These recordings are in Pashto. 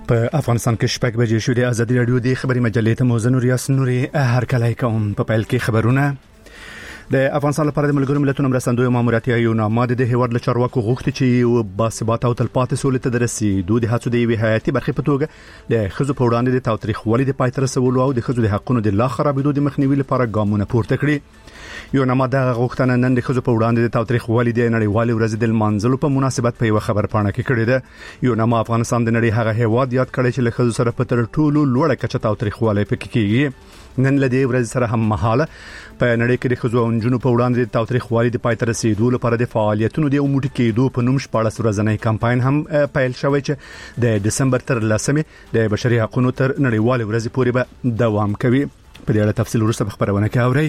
په افغانستان کې شپږ بجې شو. د ازادي رادیو د خبري مجلې ته موزه نور یاس نوري هر کله کوم په پیل کې خبرونه. د افغانستان لپاره د ملګرو ملتونو مرستندوی ماموریت یو نامه د هیواد له چارواکو غوښتي چې یو باثبات او تلپاتې سولې ته رسیدو د هڅو د یوې حیاتي برخې په توګه د ښځو په وړاندې د تاوتریخوالي د پای ته رسولو او د ښځو د حقونو د لا خرابېدو د مخنیوي لپاره ګامونه پورته کړي. یو نامه د غوښتنه نن د ښځو په وړاندې د تاوتریخوالي د نړیوالې ورځې د لمانځلو په مناسبت په یو خبر پاڼه کې کړې ده. یو نامه افغانستان د نړۍ هغه هیواد یاد کړی چې له ښځو سره په تر ټولو لوړه کچه تاوتریخوالي پکې کیږي. نن له دې ورځې سره هم مهاله په نړۍ کې د ښځو او نجونو په وړاندې د تاوتریخوالي د پای ته رسیدو لپاره د فعالیتونو د موټی کېدو په نوم 14 ورځنی کمپاین هم پیل شوی چې د دسمبر تر 10مې د بشري حقوقو تر نړیوال ورځې پورې به دوام کوي. په دې اړه تفصیل وروسته په خبرونه کې اورئ.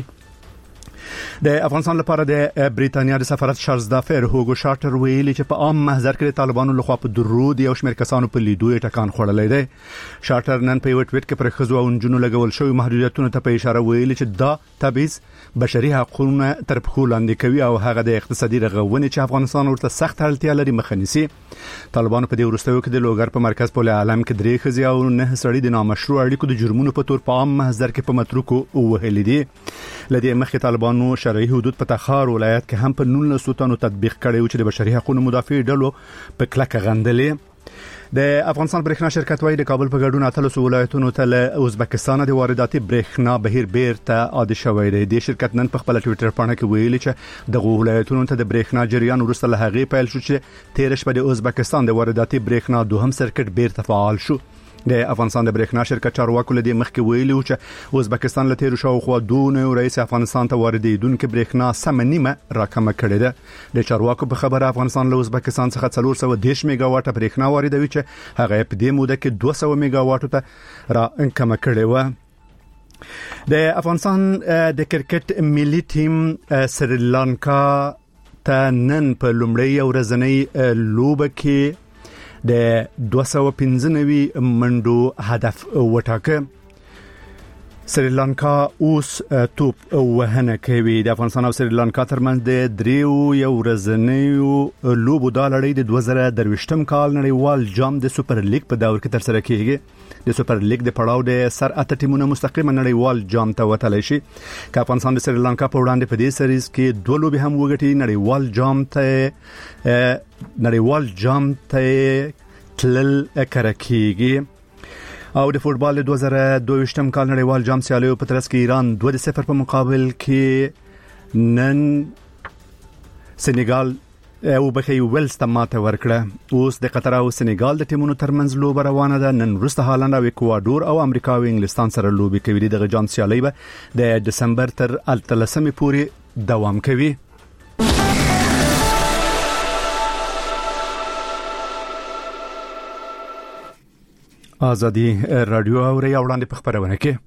د افغانستان لپاره د بریتانیا د سفارت چارلز دافر هوګو شارټر ویلي چې په عام محضر کې طالبانو لخوا په درود یو شمېر کسانو په لیدو ټکان خوړلې ده. شارټر نن په یو ټویټ کې پر ښځو او نجونو لګول شوی محدودیتونو ته په اشاره ویلي چې دا تبعیض بشري حقوقونه تر پښو لاندې کوي او هغه د اقتصادي رغونې چې افغانستان ورته سخت اړتیا لري مخه نیسي. طالبانو په دې وروستیو کې د لوګر په مرکز په عالم کې درې ښځې او 9 سړي د نامشروع اړیکو د جرمونو په تور په عام محضر کې په متروکو وهلې دي. لدې مخکې طالبانو شرعي حدود په تخار ولایت کې هم په 19 تنو تطبیق کړي او چې د بشري حقوقو مدافع ډلو په کلکه غندلې. د افغانستان برېښنا شرکت وايي د کابل په ګډون اتلس ولایتونو ته له ازبکستان د وارداتي برېښنا بهیر بیرته عادي شوی دی. د شرکت نن په خپل ټویټر پاڼه کې ویلي چې د ولایتونو ته د برېښنا جریان وروسته له هغې پیل شو چې 13 شپه د ازبکستان د وارداتي برېښنا دوهم سرکټ بیرته فعال شو. د افغانستان د برېښنا شرکت چارواکو له دې مخکې ویلي چې ازبکستان له 13 شاوخوا دونه رئیس افغانستان ته واردېدونکو برېښنا سم نیمه راکمه کړې ده. د چارواکو په خبره افغانستان له ازبکستان څخه 410 میگا واټه برېښنا واردوي چې هغه په دې موده کې 200 میگا واټو ته را کمه کړې و. د افغانستان د کرکټ ملي ټیم سریلانکا ته نن په لومړی ورځنی لوبه کې د 295 منډو هدف وټاکه. سریلانکا اوس توپ وهنه کوي. د افغانستان او سریلانکا ترمنځ د دریو یو ورځنیو لوبو د لړۍ د 2023م کال نړیوال جام د سوپر لیګ په دور کې ترسره کیږي. د سوپر لیګ د پړاو د سر اته ټیمونو مستقیما نړیوال جام ته وتلی شي. که افغانستان د سریلانکا په وړاندې په دې سریز کې دوه لوبې هم وګټي نړیوال جام ته تلل کرکیږي. او د فوتبال د 2022م کال نړیوال جام سیالیو په ترڅ کې ایران 2-0 په مقابل کې نن سنیګال او بخي ویلز ته ماته ورکړه. اوس د قطر او سنیګال د ټیمونو ترمنځ لوبه روانه ده. نن وروسته هالند او اکوادور او امریکا او انګلستان سره لوبي کوي. دغه جام سیالي به د دسمبر تر 13مې پورې دوام کوي. ازادي رادیو او ری وړاندې په خبرونه کې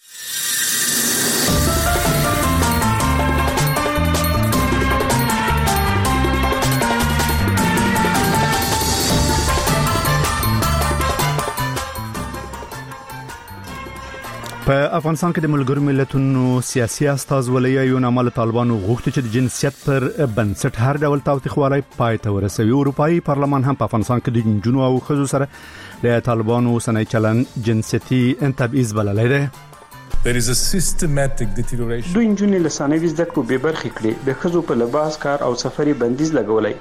په افغانستان کې د ملګرو ملتونو سیاسي استازولۍ یو نامه له طالبانو غوښتي چې د جنسیت پر بنسټ هر ډول تاوتریخوالي پای ته ورسوي. اروپאי پارلمان هم په افغانستان کې د جنونو او ښځو سره د طالبانو سنای چلن جنسيتي تبعیض بللی دی. There is a systematic deterioration. دوی جنونو لسانوي زده کړو به برخې کړي د ښځو په لباس کار او سفري بندیز لګولای.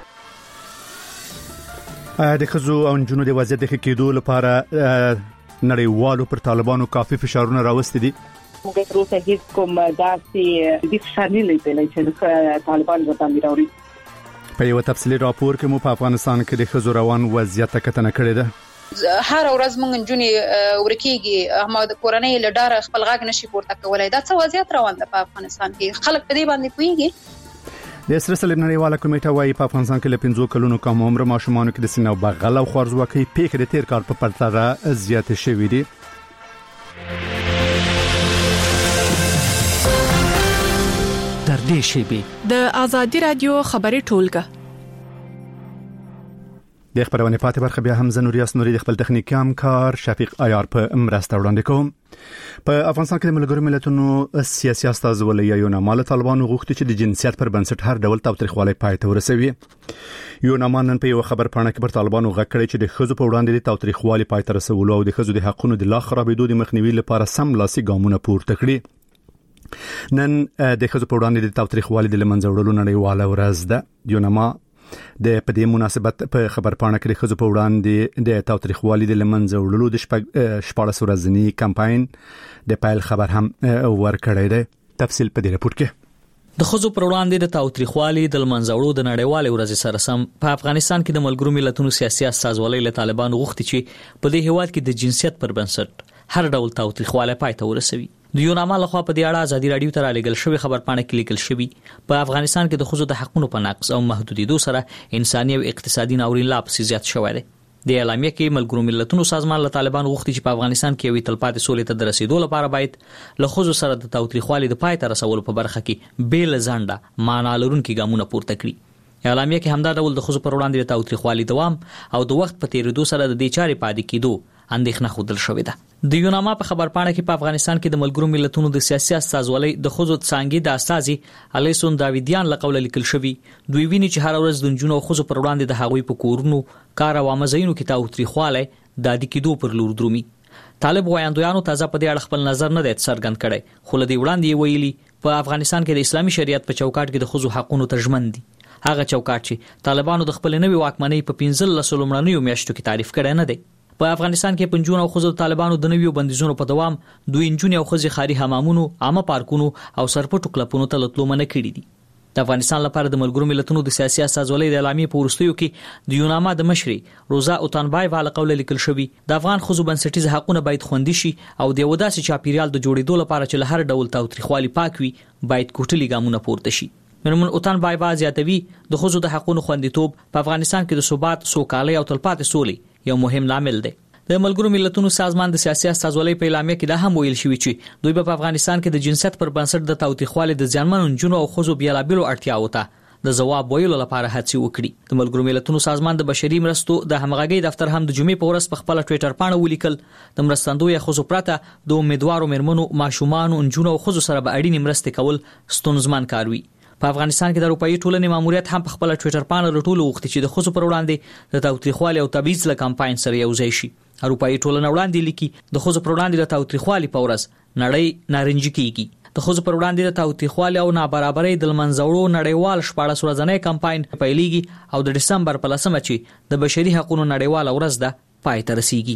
د ښځو او جنونو د وضعیت د ښه کېدو لپاره نړیوالو پر طالبانو کافي فشارونه راوستي دي. موږ تر اوسه هیڅ کوم داسې د فشار نه لیدلی چې طالبان ورته راوړي. په یو تفصیلي راپور کې مو په افغانستان کې د ښځو روان وضعیت کتنه کړې ده. هر ورځ مونږ جونې ورکیږي هم د کورنۍ لډاره خپل غاګ نشي پورته کولای. دا څه وضعیت روان ده په افغانستان کې؟ خلک په دې باندې پوهیږي. د سره صلیب نړیواله کمیټه وايي په افغانستان کې له 5 کلونو کم عمر ماشومانو کې د سینې او بغل او خوارزواکۍ پیښې د تیر کال په پرتله زیاتې شوې دي. در دې شی به د ازادي رادیو خبري ټولګه د خبرونه پاتې برخه بیا هم زنوریاس نوري د خپل تخنیکی همکار شفیق عیار په مرسته وړاندې کوم. په افغانستان کې د ملګرو ملتونو سیاسي استازولۍ یو نامه طالبانو غوښتي چې د جنسیت پر بنسټ هر ډول تاوتریخوالي پای ته ورسوي. یو نامه نن په یو خبر پاڼه کې پر طالبانو غږ کړی چې د خزو په وړاندې د تاوتریخوالي پای ته رسولو او د خزو د حقوقو د لا خرابېدو د مخنیوي لپاره سم لاسي ګامونه پورته کړي. نن د خزو په وړاندې د تاوتریخوالي د لمنځه وړلو نړیواله ورځ ده. یو نامه د په دې مناسبت په خبر پاڼه کې خزو په وړاندې د تاوتریخوالي د لمنځه وړلو د 14 ورځنی کمپاین د پایل خبر هم ورکړی دی. تفصیل په دې رپورت کې. د خزو پر وړاندې د تاوتریخوالي د لمنځه وړلو د نړیوالې ورځ سره سم په افغانستان کې د ملګرو ملتونو سیاسي استازولۍ له طالبان غوښتي چې په دې هیواد کې د جنسیت پر بنسټ هر ډول تاوتریخوالي پای ته ورسوي. د یو نامه لخوا په دې اړه ازادي رادیو ته رالیږل شوی خبر پاڼه کې لیکل شوی په افغانستان کې د خزو د حقوقو په نقض او محدودیدو سره انساني او اقتصادي ناورین لا پسې زیات شوی دی. د اعلامیه کې ملګرو ملتونو سازمان له طالبان غوښتي چې په افغانستان کې یو تلپاتې سولې ته د رسیدو لپاره باید له خزو سره د تاوتریخوالي د پای ته رسولو په برخه کې بیل ځنډه معنا لرونکي ګامونه پورته کړي. اعلامیه کې همدا ډول د خزو پر وړاندې د تاوتریخوالي دوام او د وخت په تیریدو سره د دې چارې پاتې کېدو اندېښنه خوندل شوې ده. د یوناما په خبر پاڼه کې په افغانستان کې د ملګرو ملتونو د سیاسي استازولۍ د خزو څنګه د استازي الیسون داویدیان لقول لیکل شوی دوی ویني چې هر ورځ د جنونو خزو پر وړاندې د هغوی په کورونو کار او مزینو کې تاوتریخواله د دې کېدو پر لور درومي. طالب وایندویانو تازه په دې اړه خپل نظر نه دی څرګند کړی، خو لدی وړاندې ویلي په افغانستان کې د اسلامي شریعت په چوکاټ کې د خزو حقوقو ترجمن دي. هغه چوکاټ چې طالبانو د خپل نوي واکمنۍ په 15 لومړنیو میاشتو کې تعریف کړی نه دی. په افغانستان کې پنځون او خزو طالبانو د نویو بندیزونو په دوام دوی انجونی او خزي خاري حمامونو، عامه پارکونو او سرپټو کلپونو ته لټلو منع کړي دي. د افغانستان لپاره د ملګرو ملتونو د سیاسي استازولۍ د اعلامیې په وروستیو کې د یوناما د مشري روزا اوتانبای والا قول لیکل شوی د افغان خزو بنسټیز حقوقونه باید خوندي شي او د وداسي چاپیریال د جوړېدو لپاره چې هر ډول تاوتریخوالي پاک وي باید کوټلي ګامونه پورته شي. مرمن اوتانبای زیاتوي د خزو د حقوقو خوندیتوب په افغانستان کې د ثبات، سوکالۍ او تلپاتې سولې یو مهم عامل دی. د ملګرو ملتونو سازمان د سیاسي استازولۍ په اعلامیه کې دا هم ویل شوی چې دوی په افغانستان کې د جنسیت پر بنسټ د تاوتریخوالي د ځانمنو جنونو او خزو بیلابیلو اړتیاوو ته د ځواب ویلو لپاره هڅه وکړي. د ملګرو ملتونو سازمان د بشري مرستو د همغږي دفتر هم د جمعې په ورځ په خپل ټوئیټر باندې ولیکل د مرستندوی خزو پرته د امیدوارو مرمنو، ماشومان او جنونو او خزو سره به اړینې مرستې کول ستونزمن کار وي. په افغانستان کې د اروپאי ټولنې ماموریت هم په خپل ټوئیټر باندې رټول وغوښتي چې د خزو پر وړاندې د تاوتریخوالي او تبعیض له کمپاین سره یو ځای شي. اروپאי ټولنه وړاندې لیکي د خزو پر وړاندې د تاوتریخوالي په ورځ نړۍ نارنجي کیږي. د خزو پر وړاندې د تاوتریخوالي او نابرابرۍ د منځوړو نړیوال 14 ورځنی کمپاین پیلېږي او د دسمبر په 10 چې د بشري حقوقو نړیوال ورځ ده پای ته رسیږي.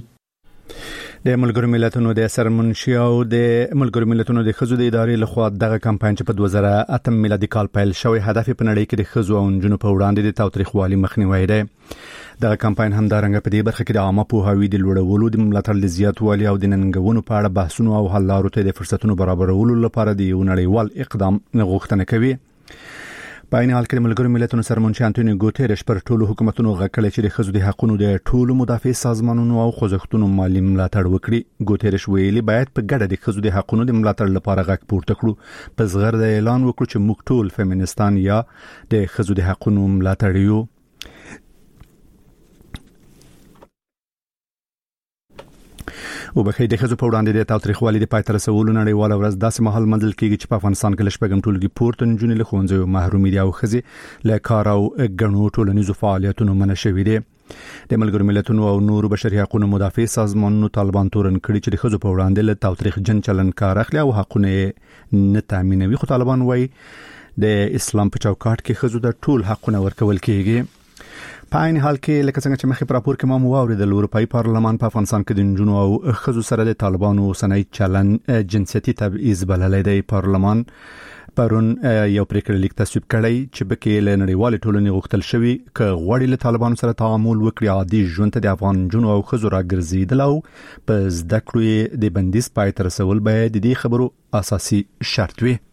د ملګرو ملتونو د سرمنشي او د ملګرو ملتونو د خزو د ادارې لخوا دغه کمپاین چې په 2008 میلادي کال پیل شوی هدف په نړۍ کې د خزو او نجونو په وړاندې د تاوتریخوالي مخنیوي دی. دغه کمپاین هم دارنګ په دې برخه کې د عامه پوهاوی د لوړولو، د ملاتړ د زیاتوالي او د ننګونو په اړه بحثونو او حل لارو ته د فرصتونو برابرولو لپاره د یو نړیوال اقدام غوښتنه کوي. په عین حال کې د ملګرو ملتونو سرمنشي انټونیو ګوتيرش پر ټولو حکومتونو غږ کړی چې د خزو د حقوقو د ټولو مدافع سازمانونو او خوځښتونو مالی ملاتړ وکړي. ګوتيرش ویلي باید په ګډه د خزو د حقوقو د ملاتړ لپاره غږ پورته کړو. په زغر د اعلان وکړو چې موږ ټول فیمینستان یا د خزو د حقوقو ملاتړ یو. او بخې د خزو په وړاندې د تاوتریخوالي د پای ته رسولو نړیواله ورځ داسې مهال منځل کېږي چې په افغانستان کې لشپږم ټولګي پورته نجونې له ښوونځیو محرومې دي او ښځې له کار او ګڼو ټولنیزو فعالیتونو منع شوي دي. د ملګرو ملتونو او نورو بشري حقوقو مدافع سازمانونو طالبان تورن کړي چې د خزو په وړاندې له تاوتریخجن چلن کار اخلي او حقوقونه نه تامینوي. خو طالبان وايي د اسلام په چوکاټ کې خزو د ټول حقوقونه ورکول کېږي. په عین حال کې لکه څنګه چې مخې پر راپور کې ما موارد د اروپאי پارلمان په افغانستان کې د نجونو او خزو سره د طالبانو سنوي چلن جنسيتي تبعیض بللی دی. پارلمان پرون یو پریکړه لیک تصویب کړی چې بکې له نړیوال ټولنې غوښتل شوی ک غوړي له طالبانو سره تعامل وکړي عادي ژوند ته د افغان نجونو او خزو راګرځیدل او په زده کړو د بندیز پای تر رسول باید د دې خبرو اساسي شرط وي.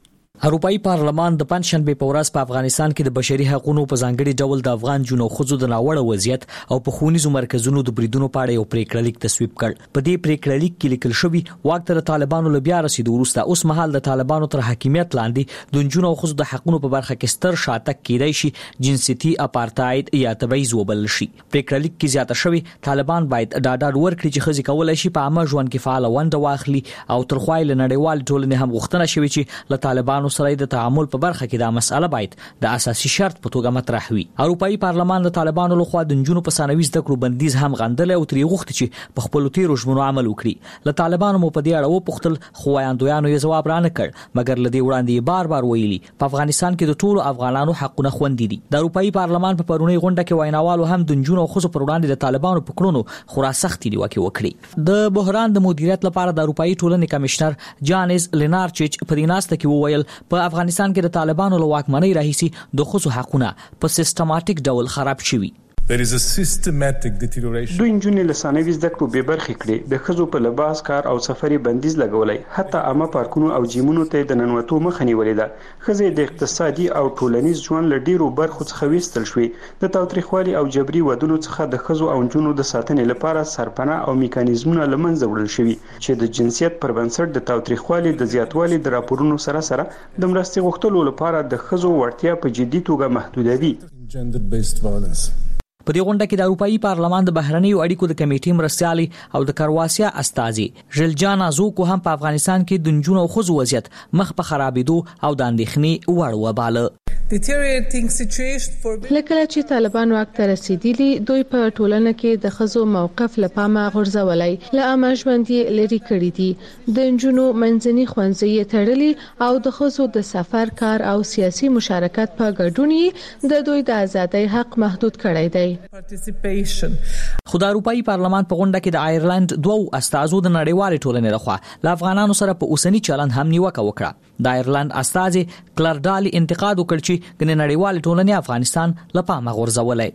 اروپאי پارلمان د پنځشنبه په ورځ په افغانستان کې د بشري حقوقو په ځانګړي ډول د افغان جنو خزو د ناوړه وضعیت او په خونیزو مرکزونو د بریدونو په اړه یو پریکړه لیک تصویب کړ. په دې پریکړه لیک کې لیکل شوی واک تر طالبانو له بیا رسیدو وروسته اوس مهال د طالبانو تر حاکمیت لاندې د جنو خزو د حقوقو په برخه کې ستر شاتګ کېدای شي جنسيتي اپارټاید یا تبعیض وبلل شي. پریکړه لیک کې زیاته شوی طالبان باید ډاډ ورکړي چې خزي کولای شي په عامه ژوند کې فعال ونډه واخلي او تر خوایل نړیوال ټولنې هم غوښتنه شوی چې له طالبانو سره د تعامل په برخه کې دا مسأله باید د اساسي شرط په توګه مطرح وي. اروپאי پارلمان د طالبانو لخوا د جنونو په ثانوي زده کړو بندیز هم غندل او تری غوښتي چې په خپل تیرو ژمنو عمل وکړي. له طالبانو مو په دې اړه وپوښتل خو وایاندویانو یې جواب رانه کړ مګر لدی وړاندې بار ویلي په افغانستان کې د ټولو افغانانو حقونه خوندي دي. د اروپאי پارلمان په پرونی غونډه کې ویناوالو هم د جنونو خو پر وړاندې د طالبانو په کړونو خورا سختي نیوکه وکړي. د بحران د مدیریت لپاره د اروپאי ټولنې کمشنر جانز لینارچچ په دیناسته کې وویل په افغانستان کې د طالبانو له واکمنۍ راهیسي د خصو حقونه په سیستماتیک ډول خراب شوي. There is a systematic deterioration. دوی نجونې له ثانوي زده کړو بې برخې کړې، د ښځو په لباس کار او سفري بندیز لګولای، حتی عامه پارکونو او جیمونو ته د ننوتو مخه نیولې ده. ښځې د اقتصادي او ټولنیز ژوند له ډیرو برخو څخه ویستل شوې. د تاوتریخوالي او جبري ودونو څخه د ښځو او نجونو د ساتنې لپاره سرپناه او میکانیزمونه له منځه وړل شوي چې د جنسیت پر بنسټ د تاوتریخوالي د زیاتوالي د راپورونو سره د مرستې غوښتلو لپاره د ښځو وړتیا په جدي توګه محدودوي. Gender-based violence. په دې غونډه کې د اروپאי پارلمان د بهرنیو اړیکو د کمیټې مرستيالي او د کرواسیا استازي ژلجانا زوکو هم په افغانستان کې د نجونو او ښځو وضعیت مخ په خرابېدو او د اندېښنې وړ وباله. لکه چې طالبان واک ته رسیدلی دوی په ټولنه کې د ښځو موقف لپاره غورځولای له عامه ژوند لري کړی دي. د نجونو منځني ښوونځي تړلي او د ښځو د سفر کار او سیاسي مشارکت په ګډون د دوی د ازادۍ حق محدود کړی دی. خو د اروپאי پارلمان په غونډه کې د آیرلند دوو استازو د نړیوال ټولنې لخوا له افغانانو سره په اوسنی چلند هم نیوکه وکړه. د آیرلند استازي کلردالي انتقاد وکړ چې د نړیوال ټولنې افغانستان له پامه غورځولای.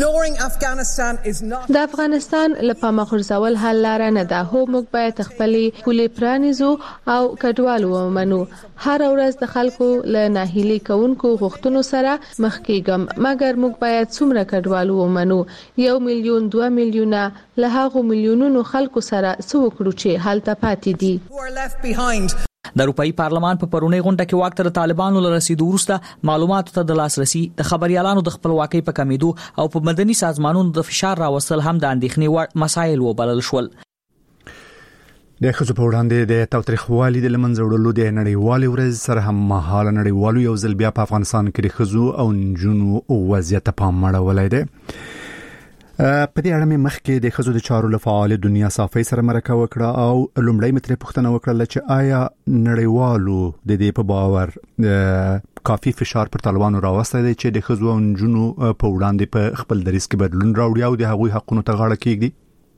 د افغانستان له پامه غورځول حل لاره نه ده. هو موږ باید خپلې پولې پرانیزو او کډوال ومنو. هر ورځ د خلکو له ناهیلي کوونکو غوښتنو سره مخ کېږم مګر موږ باید څومره کډوال ومنو. 1 ملیون 2 میلیونه له هغو میلیونونو خلکو سره څه وکړو چې هلته پاتې دي. د اروپאי پارلمان په پرونی غونډه کې واک تر طالبانو له رسیدو وروسته معلوماتو ته د لاسرسي د خبريالانو د خپلواکۍ په کمیدو او په مدني سازمانونو د فشار راوستل هم د اندېښنې وړ مسایل وبلل شول. د ښځو په وړاندې د تاوتریخوالي د لمنځه وړلو د نړیوالې ورځ سره هم مهاله نړیوالو یو ځل بیا په افغانستان کې د ښځو او نجونو وضعیت په پام مړولای دی. په دې اړه مې مخکې د ښځو د چارو له فعال دنیا صافي سره مرکه وکړه او لومړی متر پوښتنه وکړه چې آیا نړیوالو د دې په باور کافي فشار پر طالبانو راوستي دی چې د ښځو او نجونو په وړاندې په خپل دریځ کې بدلون راوړي او د هغوی حقونو ته غاړه کېږدي.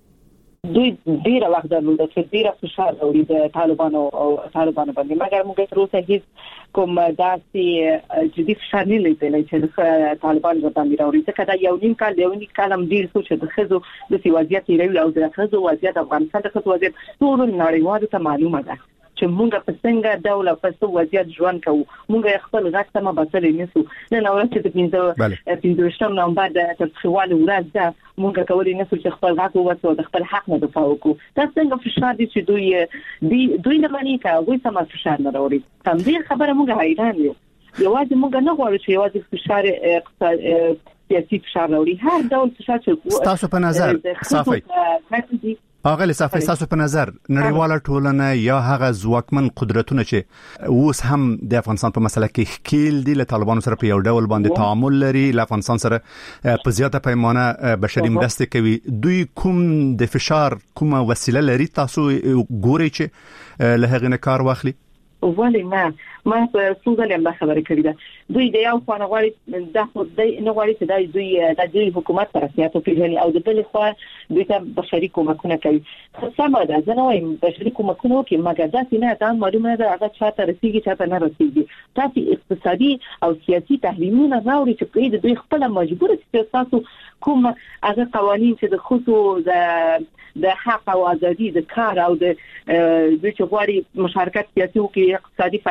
دوی ډیره وخت درلود چې ډیره فشار راوړي د طالبانو باندې مګر موږ تر اوسه هیڅ کوم داسې جدي فشار نه لیدلی چې طالبان باندې راوړي. ځکه دا یو نیم کال هم ډیر څه د ښځو د وضعیت لري او د ښځو وضعیت افغانستان د ښځو وضعیت ټول نړیوالو ته معلومه ده چې موږ په څنګه ډول په څه وضعیت ژوند کوو. موږ خپل غږ ته مبادله نشو. نن اول چې د 15 نومبر د تفصیلي ورځ ده موږ کولای نشو چې خپل غږ ووایو د خپل حق نه دفاع وکړو. دا څنګه فشار دي چې دوی نه مانی کوي سم فشار نه راوړي. تم دې خبره موږ حیران یو. یوازې موږ نه غواړو چې یوازې فشار سیاسي فشار راوړي. هر ډول فشار چې تاسو په نظر صافي هغه لسافه تاسو په نظر نړیواله ټولنه یا هغه ځواکمن قدرتونه چې اوس هم د افغانستان په مسله کې ښکیل دي له طالبانو سره په یو ډول باندې تعامل لري، له افغانستان سره په زیاته پیمانه بشري مرستې کوي، دوی کوم د فشار کومه وسیله لري تاسو ګورئ چې له هغه نه کار واخلي؟ ولی نه ما په څنګه له خبرې کړې ده دوی د یو خانه غواړي د خدای نه غواړي چې دوی حکومت پر سیاست پیژني او د بل خوا دوی ته بشري کومکونه کوي. سمه ده زه نه وایم بشري کومکونه کوي مګر دا څنګه دا معلومه ده هغه چاته رسیږي چاته نه رسیږي. تاسو اقتصادي او سیاسي تحریمونه راوړي چې دوی خپل مجبور دي تاسو کوم هغه قوانين چې د خصوص د حق او ازادي د کار او د چې غواړي مشارکت سیاسي او اقتصادي فرهنګي په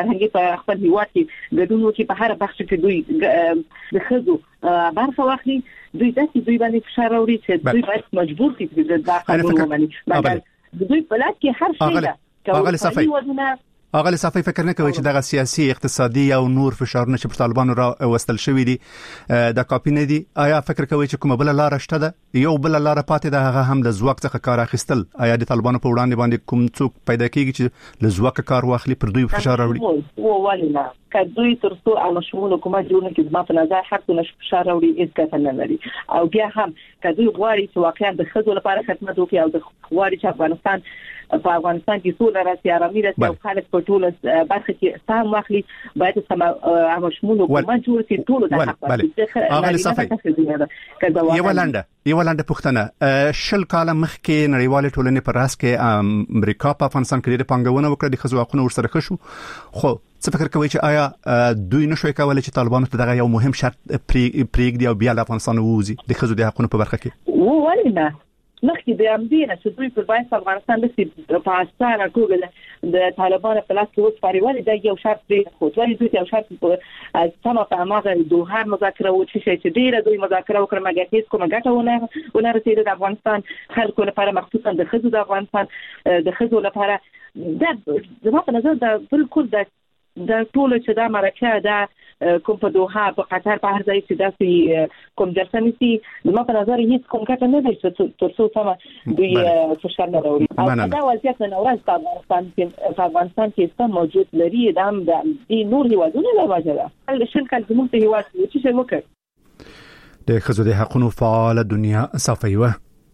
په خپل هیواد کې ګډون وکړي په هر بخش کې دوی د خزو برخه واخلي دوی باندې فشار راوړي چې دوی باید مجبور شي چې دا قانون ومني مګر دوی په لاس کې هر شی ده اغلی صافي فکر نه کوي چې دغه سیاسي اقتصادي او نور فشارونه چې پر طالبانو را وستل شوې دي د کاپی نه دي آیا فکر کوي چې کومه بل لار شته ده یو بل لار پاتې ده هغه هم د زواک څخه کار اخیستل آیا د طالبانو په وړاندې باندې کوم څوک پیدا کیږي چې له زواک کار واخلي پر دوی فشار راوړي او ولنه کدوې ترڅو او شمول حکومت جوړ کړي ما په نظر حق نشه فشار راوړي هیڅ ګټه نه لري او بیا هم کدوې غواړي چې واقعا د خزو لپاره خدمت وکړي او د غواړي چې افغانستان کې سوله راسي آرامي راسي او خلک په ټوله برخه کې سم واخلي باید سم او شمول حکومت جوړ کړي ټول د حق یو لاندې پښتنه شل کاله مخکې نړیوال ټولنې پر راس کې امریکا په افغانستان کې ډېر پانګونه وکړه د خزو حقوقو ورسره خشو خو څه فکر کوي چې آیا دوی نشوي کولای چې طالبانو ته دغه یو مهم شرط پریږدي او بیا له افغانستان ووځي د خزو د حقوقو په برخه کې ولنه مخکې د امدینه چې دوی پر باندې افغانستان د په اساسه ټول د طالبانو په لاس کې اوس پریوالي د یو شرط دی خو دوی یو شرط په سمه په اماغه دوه مذاکره و چې ډیره دوی مذاکره وکړه مګر هیڅ کومه ګټه ونه رسیدله د افغانستان خلکو لپاره مخصوصا د خزو د افغانستان د خزو لپاره د زما په نظر د بالکل د ټول چې دا مرکه ده کوم په دوحه په قطر په هر ځای چې داسې کوم جلسه نيسي زما په نظر هیڅ کوم ګټه نه دی چې ترڅو سم دوی فشار نه راوړي او دا وضعیت نه ورځ په افغانستان کې څه موجود لري د نور هیوادونو له وجه ده شل کال زموږ په هیواد کې چې وکړ د خزو د حقوقو فعال دنیا صافیوه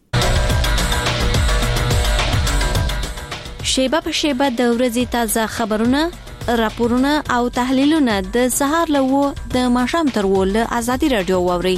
شیبه په شیبه د ورځې تازه خبرونه راپورونه او تحلیلونه د سهار له د ماښام تر له ازادي رادیو ووري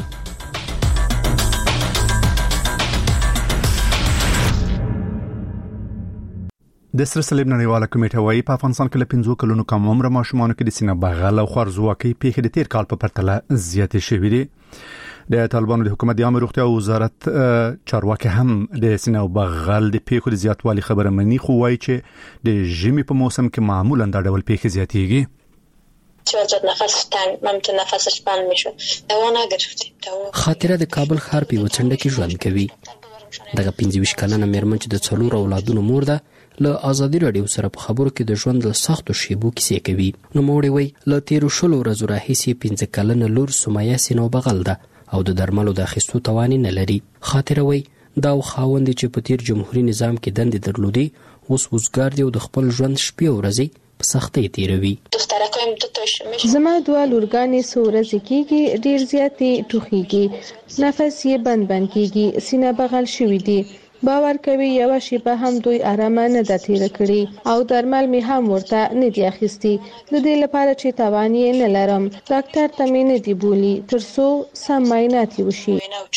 د سره صلیب نړیواله کمیټه وايي په افغانستان کې له 15 کلونو کم عمر ماشومانو کې د سینه بغل او خوارزواکۍ پیښې د تیر کال په پرتله زیاتې شوې دي د طالبانو د حکومت د عامه روغتیا وزارت چارواکي هم د سینه بغل د پیښو د زیاتوالي خبره مني خو وايي چې د ژمي په موسم کې معمولا دا ډول پیښې زیاتېږي چه نفس تنگ ممکن نفسش بند میشه دوا نگرفتیم خاطره د کابل ښار په وڅنډه کې ژوند کوي دغه 25 کلنه مېرمن چې د څلور اولادونو مور ده له ازادي رادیو سره په خبرو کې د ژوند له سختو شیبو کیسې کوي نو موړي وای له 13 ورځې راهیسې 15 کلنه لور سمیه سینو بغل ده او د درملو د اخیستو توان نه لري خاطره وای دا خاوند چې په تیر جمهوریت نظام کې دندې درلودي اوس وزګار دی او د خپل ژوند شپې او ورځې په سختۍ تیروي زما دوه لورګانې سورځ کیږي ډیر زیاتې ټوخیږي نفس یې بند کیږي سینه بغل شوې دي باور کوي یو شی په هم دوی آرام نه د تیر کړی او درمل می هم ورته نه دی اخیستي د دې لپاره چې توان یې نه لرم ډاکټر ته مې نه دی بولی ترڅو سم معاینات وشي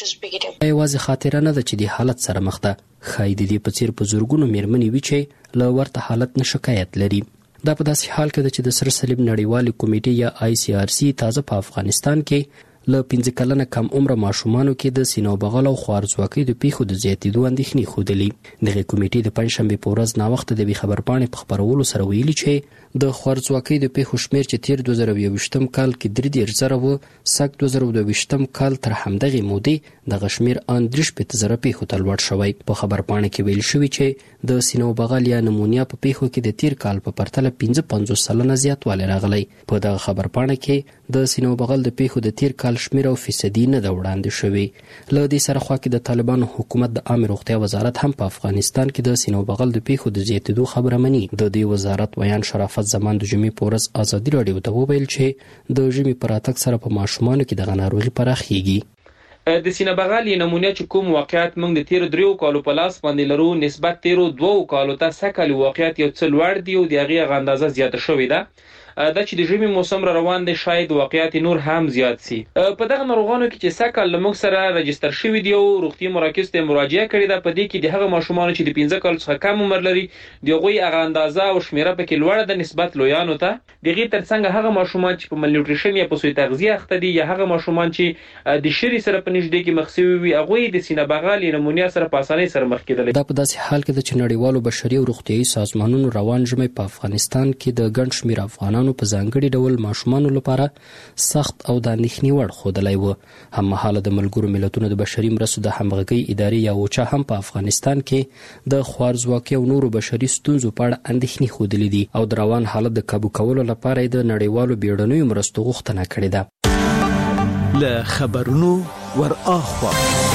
ایوازي خاطره نه ده چې د حالت سره مخ ده خای د دې په څیر په زورګونو مېرمنې وی چې له ورته حالت نه شکایت لري دا په داسې حال کې ده چې د سر صلیب نړیوالې کمیټې یا ICRC تازه په افغانستان کې له 15 کلنه کم عمر ماشومانو کې د سینو بغل او خوارزواکۍ د پیښو د زیاتېدو اندېښنې ښودلې دغه کمیټې د پنځشنبه په ورځ نا وخت د خبرپاڼې په خبرولو سره ویلي چې د خوارزواکۍ د پیښو شمیر چې تیر 2023م کال کې 3.0 و سک 2022م کال تر همدغه مودې د غشمیر ان 3.0 پیښو ته لوړ شوی په خبرپاڼې کې ویل شوی چې د سینو بغل یا نمونیا په پیښو کې د تیر کال په پرتله 55 سلنه زیاتوالی راغلی په دغه خبرپاڼه کې د سینو بغل د پیښو د تیر کال شمیر او فیصدي نه د وړاندې شوی له دې سره خو کې د طالبانو حکومت د عامه روغتیا وزارت هم په افغانستان کې د سینو بغل د پیښو د زیاتېدو خبره مني د دې وزارت ویان شرافت زمان د جمعې پورز ازادي رادیو ته ویل چې د ژمي پر اتک سره په ماشومانو کې د ناروغي پراخیږي د سینه بغل نمونه چې کوم واقعیت موږ د تیر 3 کالو په لاس باندې لرو نسبت تیر 2 کالو ته سکل واقعیت یو څل ور دی او د هغه اندازه زیاته شوې ده دا چې د ژمي موسم را روان دي شاید واقعیت نور هم زیات سي په دغه ناروغانو کې چې سکل لمغ سره رجستر شوی دی او روغتي مراکز ته مراجعه کړې ده په دې کې د هغه ماشومان چې د 15 کال څخه کم عمر لري دغه هغه اندازه او شمیره پکې لوړه ده نسبت لویانو ته دغه ترڅنګ هغه ماشومان چې په مالنیوټریشن یا په سوء تغذیه اخته دي یا هغه ماشومان چې د شری سره په نږدې کې مخسوي وي هغه د سینه بغل نمونه سره په اسانۍ سره مخ کېدل دا په داسې حال کې د نړیوالو بشري او روغتيایي سازمانونو روان ژمي په افغانستان کې د ګڼ شمېر افغانانو کارپوریټانو په ځانګړي ډول ماشومان لپاره سخت او د اندېښنې وړ ښودلی و. هم مهاله د ملګرو ملتونو د بشري مرستو د همغږۍ ادارې یا اوچا هم په افغانستان کې د خوارځواکۍ او نورو بشري ستونزو په اړه اندېښنې ښودلې دي او د روان حالت د کابو کولو لپاره د نړیوالو بیړنیو مرستو غوښتنه کړې ده. له خبرونو ور اخوا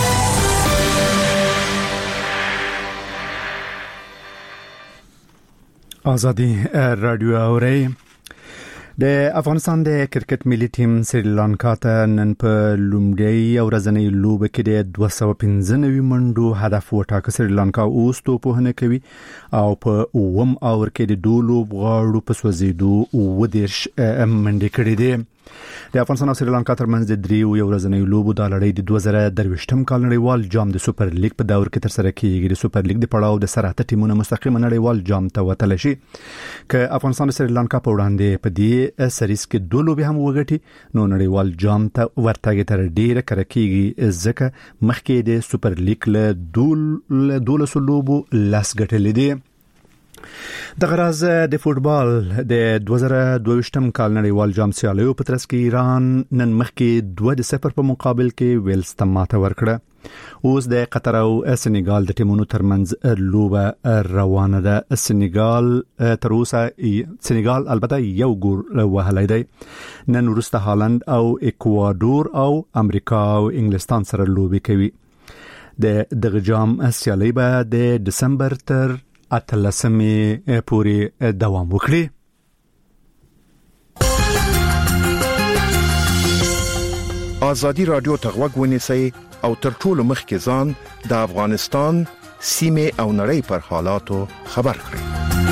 آزادی رادیو اوري. د افغانستان د کرکټ ملي ټیم سریلانکا ته نن په لومړۍ ورځنۍ لوبه کې د 295 منډو هدف وټاکه. سریلانکا اوس توپونه کوي او په اوم اور کې د ډولو غاړو په سوځیدو ودیرش منډې کړې دي. د افغانستان او سریلانکا ترمنځ د دریو ورځنۍ لوبو د لړۍ د 2023م کال نړیوال جام د سوپر لیګ په دور کې تر سره کیږي. د سوپر لیګ د پړاو د سره اته ټیمونه مستقیمه نړیوال جام ته وتل شي. که افغانستان او سریلانکا په وړاندې په دې سریز کې دوه لوبې هم وګټي نو نړیوال جام ته ورتګ تر ډیره کړکېږي ځکه مخکې د سوپر لیګ له 12 لوبو لاس ګټلې دي. د غراز د فوتبال د 2022م کال نړیوال جام سیالیو په ترڅ کې ایران نن مخکې 2-0 په مقابل کې ویلز ته ماته ورکړه. اوس د قطر او سنغال د ټیمونو ترمنځ لوبه روانه ده. سنغال تر اوسه البته یو ګول وهلی دی. نن وروسته هالند او اکوادور او امریکا او انګلستان سره لوبي کوي. د جام سیالي به د دسمبر تر 18 پورې دوام وکړي. آزادی رادیو ته غوږ ونیسئ او تر ټولو مخکې ځان د افغانستان سیمه او نړۍ پر حالاتو خبر کړئ.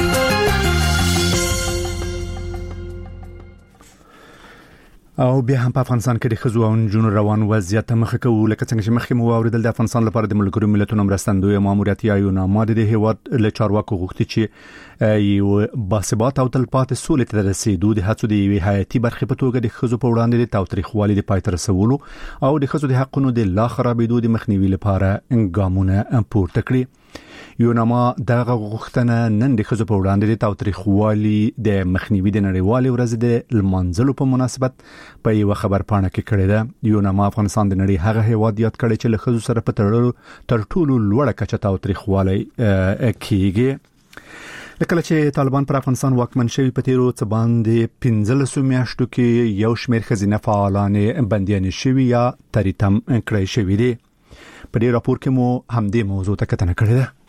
او بیا هم په افغانستان کې د ښځو او نجونو روان وضعیت مخه کوو. لکه څنګه چې مخکې مو واوریدل د افغانستان لپاره د ملګرو ملتونو مرستندوی ماموریت یا یوناما د هیواد له چارواکو غوښتي چې یو باثبات او تلپاتې سولې ته رسیدو د هڅو د یوې حیاتي برخې په توګه د ښځو په وړاندې د تاوتریخوالي د پای ته رسولو او د ښځو د حقونو د لا خرابېدو د مخنیوي لپاره ګامونه پورته کړي. یوناما دغه غوښتنه نن د ښځو په وړاندې د تاوتریخوالي د مخنیوي د نړیوالې ورځې د لمانځلو په مناسبت په یو خبرپاڼه کې کړې ده. یوناما افغانستان د نړۍ هغه هیواد یاد کړی چې له ښځو سره په تر ټولو لوړه کچه تاوتریخوالي کیږي. لکه چې طالبان پر افغانستان واکمن شوي په تیرو څه باندې 15 میاشتو کې یو شمېر ښځینه فعالان بندیان شوي یا تریتم کړی شوي دي. په دې راپور کې مو همدې موضوع ته کتنه کړې ده.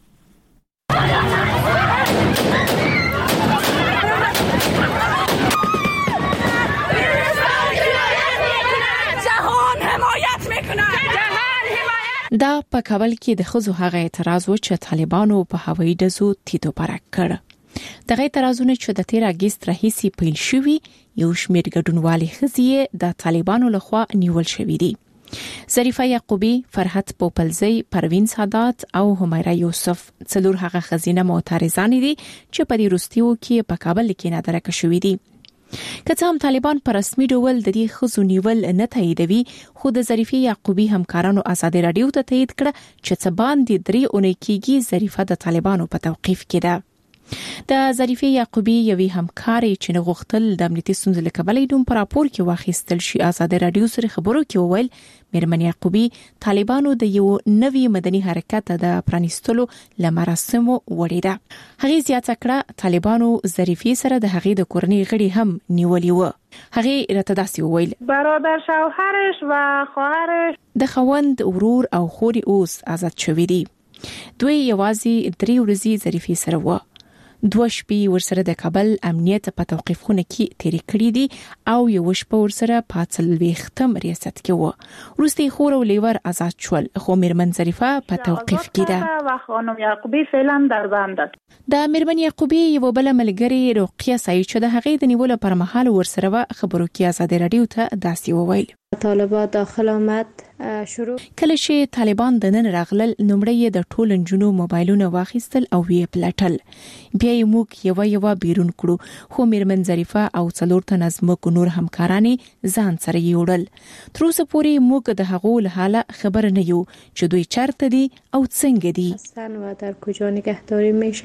دا په کابل کې د ښځو هغه اعتراض و چې طالبانو په هوایي ډزو تیتو پرک کړ. دغه اعتراضونه چې د 13 اگست راهیسي پیل شوي یو شمېر ګډونوالي ښځې د طالبانو لخوا نیول شوي دي. ظریفه یعقوبی، فرحت پوپلزی، پروین سادات او همیرا یوسف څلور هغه ښځینه معترضان دي چې په دې وروستیو کې په کابل کې نادرکه شوي دي. که څه هم طالبان په رسمي ډول د دې ښځو نیول نه تاییدوي خو د ظریفه یعقوبی همکارانو آزادي رادیو ته تایید کړه چې څه باندې 3 اونۍ کېږي ظریفه د طالبانو په توقیف کې ده. د ظریفه یعقوبی یوې همکاري چې غوښتل د امنیتي ستونزو له کبله دوم پر راپور کې واخیستل شي آزادي رادیو سره خبرو کې وویل میرمن یعقوبی طالبانو د یو نوي مدني حرکت د پرانیستلو لمراسمو وړي ده. هغه زیاته کړه طالبانو ظریفه سره د هغې د کورنۍ غړي هم نیولې و. هغه راته داسې وویل برادر شوهرش و خواهرش د خوند ورور او خوري اوس آزاد شوي دي. دوی یوازې 3 ورځې ظریفه سره و. 2 شپې ورسره د کابل امنیت په توقیفخونه کې تیرې کړې دي او یو شپه ورسره په څلوېښتم ریاست کې و. وروسته خور او لیور آزاد شول خو میرمن ظریفه په توقیف کې ده و خانم یعقوبی فعلا در بند است. د میرمن یعقوبی یو بل ملګری رقیه سعید چې د هغې د نیولو پر مهال ورسره خبرو کې آزادي رادیو ته داسې وویل طالبان داخل آمد شروع کله چې طالبان د نن راغلل نومړی د ټول نجونو موبایلونه واخیستل او وی پلټل بیا یې موږ یو بیرون کړو خو میرمن ظریفه او څلور تن زموږ نور همکارانی ځان سره یوړل. تر اوسه پورې موږ د هغو له حاله خبر نه یو چې دوی چرته دي او څنګه دي و در کجا نگهداری میشه.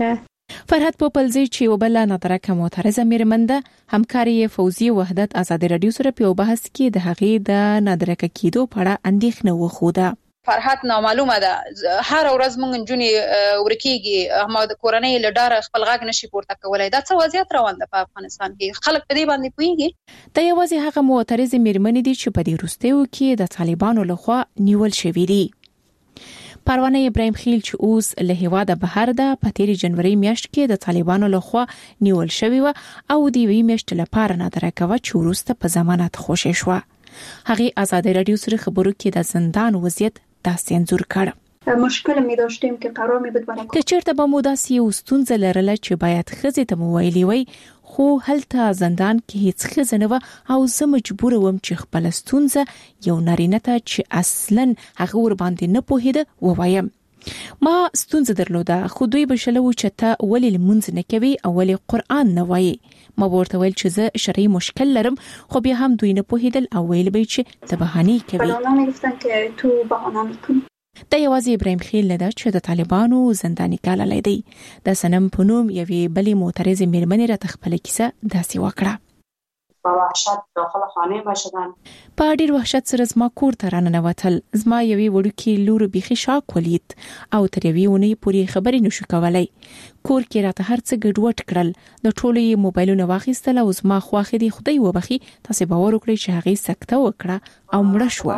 فرحت پوپلزی چې وبله نادرکه معترضه میرمنده همکاري فوزي وحدت آزادي رادیو سره په بحث کې د هغې د نادرکه کېدو په اړه اندېښنه وښوده. فرحت نامعلومه ده، هر ورځ مونږ جونې ورکیږي، هم د کورنۍ له ډاره خپل غږ نشي پورته کولای. دا څه وضعیت روان ده په افغانستان کې؟ خلک په دې باندې پوهیږي؟ دا یوازې هغه معترضې میرمنې دي چې په دې وروستیو کې د طالبانو لخوا نیول شوي دي. پروانه ابراهیم خیل چې اوس له هیواده بهر ده په تیر جنوري میاشت کې د طالبانو لخوا نیول شوی و او د وی میاشت لپاره نادرکه و چې وروسته په ضمانت خوشی شو. هغه آزادی رادیو سره خبرو کې د زندان وضعیت داسې انځور کړ. مشکل می داشتیم که قرار می بود برای که چرته به مو داسې یو ستونزه لرله چې باید ښځې ته مو ویلي وای، خو هلته زندان کې هیڅ ښځه نه و او زه مجبور وم چې خپل ستونزه یو نارینه ته چې اصلاً هغه ور باندې نه پوهیده ووایم. ما ستونزه درلوده، خو دوی بشله و چې ته ولې لمونځ نه کوي او ولې قرآن نه وایي. ما ورته ویل چې زه شرعي مشکل لرم، خو بیا هم دوی نه پوهیدل او ویل به چې ته بهانې کوي. بهانه میگفتن که تو بهانه میکنی. دا یوازې ابراهیم خیل نه ده چې د طالبانو زنداني کاله دی. د سنم په نوم یوې بلې معترضې میرمنې راته خپله کیسه داسې وکړه. با وحشت داخل خانه ما شدن. په ډیر وحشت سره زما کور ته راننوتل. زما یوې وړوکې لور بیخي شاک ولید او تر یوې اونۍ پورې خبرې نشو کولای. کور کې راته هر څه ګډوډ کړل. د ټولو یې موبایلونه واخیستل او زما خواخې دی خدای وبخي. تاسو باور وکړئ چې هغه سکته وکړه او مړه شو.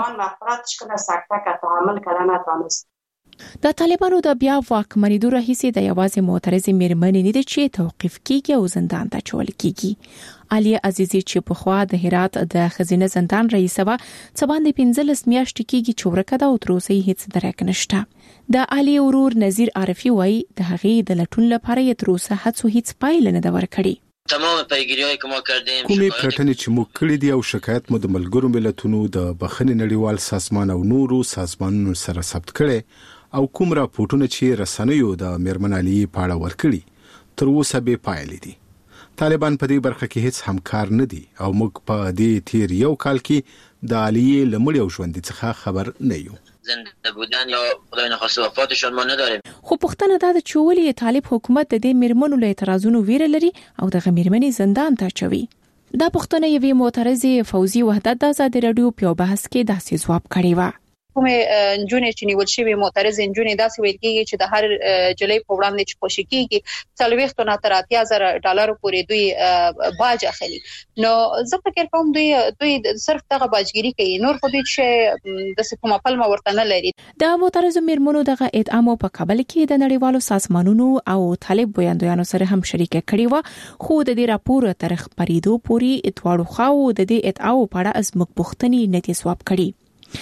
د طالبانو د بیا واکمنېدو راهیسې د یوازې معترضې میرمنې نه دي چې توقیف کیږي او زندان ته اچول کیږي. عالیه عزیزی چې په خوا د هرات د خزینه زندان رئیس و څه باندې 15 میاشتې کیږي چې ورکه ده او تر اوسه هیڅ درک نشته. د عالیه ورور نذیر عارفی وایي د هغې د لټون لپاره یې تر اوسه هڅو هیڅ پایله نه ده ورکړې. تمام پیگیری‌هایی که ما کردیم، کومې پلټنې چې موږ کړې دي او شکایت مو د ملګرو ملتونو د بخښنې نړیوال سازمان او نورو سازمانونو سره ثبت کړي او کوم راپورټونه چې رسنیو د میرمن علي په اړه ورکړي تر اوسه به پایلې دي. طالبان په دې برخه کې هیڅ همکار نه دي او موږ په دې تیر یو کال کې د علي لمړ او ژوند څخه خبر نه یو. زنده بودن یا خدای نخواسته وفاتشون ما نداریم. خو پښتنه دا د چولې طالب حکومت د دې میرمنو له اعتراضونو ویره لري او د غمیرمنې زندان ته چوي. دا پښتنه یوې معترضې فوزي وحدت د آزادي رادیو په بحث کې داسې ځواب کړی و. کومې نجونې چې نیول شوی معترض نجونې داسې ویل کېږي چې د هر جلې په وړاندې چې خوشی کېږي 40 نه تر 80,000 ډالر پورې دوی باج اخلي. نو زه فکر کوم دوی صرف دغه باجګيري کوي، نور خو دوی چې د کومه پلمه ورته نه لري. د معترض میرمنو دغه ادعا په کابل کې د نړیوالو سازمانونو او طالب ویاندویانو سره هم شریکه کړې و، خو د دې راپور تر خبرېدو پورې اتواړو خاو د دې ادعا په اړه ازمک پوښتنې نه دي ځواب کړي.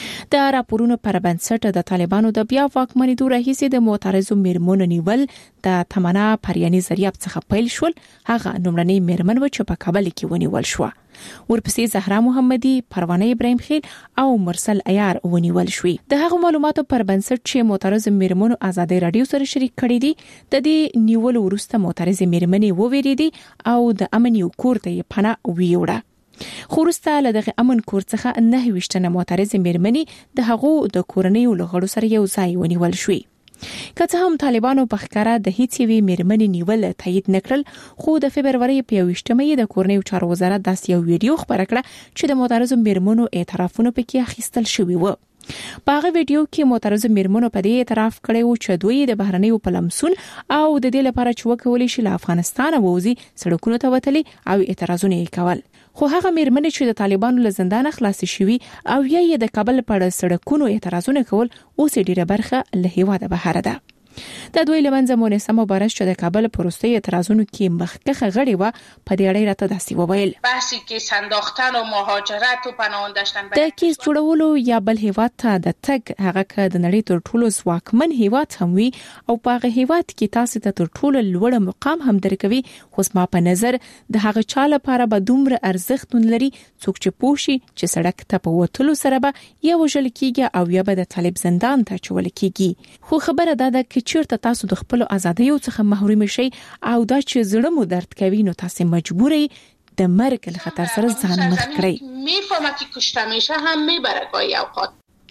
د راپورونو پر بنسټ د طالبانو د بیا واکمنېدو راهیسې د معترضو میرمنو نیول د تمنا پریاني ذریعہ څخه پیل شول. هغه لومړنۍ میرمن و چې په کابل کې ونیول شو. ورپسې زهرا محمدي، پروانه ابراهیم خیل او مرسل عیار ونیول شوې. د هغه معلوماتو پر بنسټ چې معترض میرمنو آزادي رادیو سره شریک کړي دي، د دې نیول وروسته معترض میرمنې وویریدي او د امن یو کور ته پناه ویوړه. خو وروسته له دغه امن کور څخه 29 معترض میرمنې د هغو د کورنیو لغړو سره یو ځای ونیول شوې. که څه هم طالبانو په ښکاره د هیڅ یوې میرمنې نیول تایید نکړل، خو د فبروري په 28مې د کورنیو چارو وزارت داسې یو ویډیو خبره کړه چې د معترض میرمنو اعترافونه پکې اخیستل شوي وو. په هغه ویډیو کې معترض میرمنو په دې اعتراف کړی و چې دوی د بهرنیو پلمسون او د دې لپاره چې وکولې شي له افغانستان ووزي سړکونو ته وتلي او اعتراضونه یې کول. خو هغه میرمنې چې د طالبانو له زندان خلاص شوي او یې د کابل په سړکونو اعتراضونه کول اوس ډیره برخه له هیواده بهر ده. د دوی لمنځه مونسه مبارز چې د کابل پروستي اعتراضونو کې مخکخه غړي و په دې اړه راته داسې وویل. بحثی کې سنداختن او مهاجرت او پناه داشتن د کیس جوړولو یا بل هیواد ته د تګ هغه ک د نړۍ تر ټولو ځواکمن هیواد هم وي او په هغه هیواد کې تاسو ته تر ټولو لوړ مقام هم درکوي. خو ما په نظر د هغه چا لپاره به دومره ارزښت لري څوک چې پوښي چې سړک ته په وتلو سره به یا وژل کیږي او یا به د طالب زندان ته چول کیږي. خو خبره ده چې چیرته تاسو د خپل ازادۍ څخه محروم شئ او دا چې زړه مو درد کوي نو تاسو مجبورئ د مرګ له خطر سره ځان مخ کړئ. میفهمه که کشته میشه هم میبره گاهی اوقات.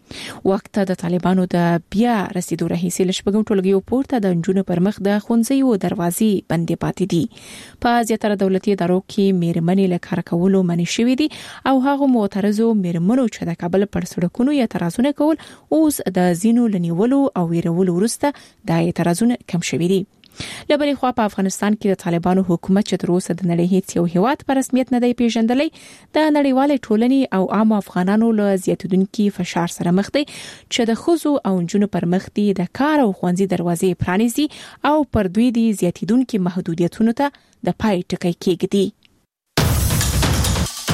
وخت د طالبانو د بیا رسیدو راهیسې لشبګم ټولګیو پورته د انجونو پر مخ د خونځیو دروازې بندې پاتې دي په زیاتره دولتي ادارو کې میرمنې له کار کولو منع شوې دي او هغه معترضو میرمنو چې د کابل پر سړکونو اعتراضونه کول اوس د زینو لنیولو او ویرولو وروسته د اعتراضونه کم شوې دي لبري خو په افغانستان کې د طالبانو حکومت چې تر اوسه د نړۍ هیڅ یو هیواد په رسمیت نه دی پیژندلې د نړیوالې ټولنې او عام افغانانو له زیاتیدونکو فشار سره مخ دي چې د خزو او جنونو پر مخ دي د کار او خوندزي دروازې پرانیزي او پر دوی دي زیاتیدونکو محدودیتونو ته د پای ټکی کېږدي